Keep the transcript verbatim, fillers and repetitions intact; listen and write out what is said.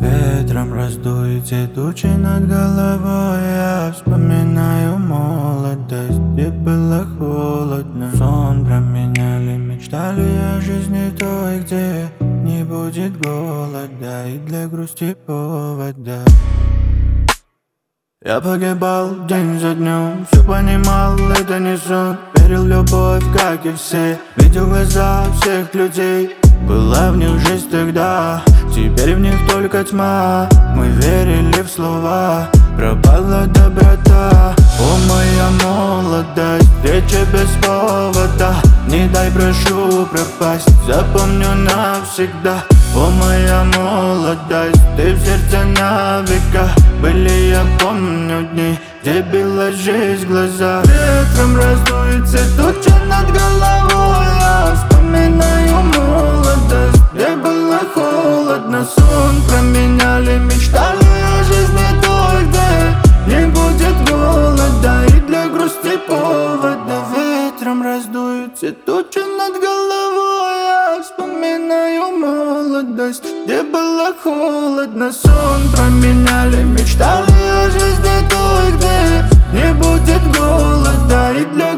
Ветром раздуете тучи над головой. Я вспоминаю молодость, где было холодно. Сон променяли, мечтали о жизни той, где не будет голода и для грусти повода. Я погибал день за днем, все понимал, это не сон. Верил в любовь, как и все, видел глаза всех людей. Была в них жизнь тогда, теперь в них только тьма. Мы верили в слова, пропала доброта. О, моя молодость, встреча без повода. Не дай, прошу, пропасть, запомню навсегда. О, моя молодость, ты в сердце на века. Были, я помню, дни, где била жизнь в глаза. Ветром раздуется туча над головой. Я вспоминаю молодость, где было холодно. Сон променяли, мечтали о жизни той, где не будет голода и для грусти повода. Ветром раздуется туча над головой. Я вспоминаю молодость, где было холодно. Сон променяли, мечтали о жизни той, где не будет голода и для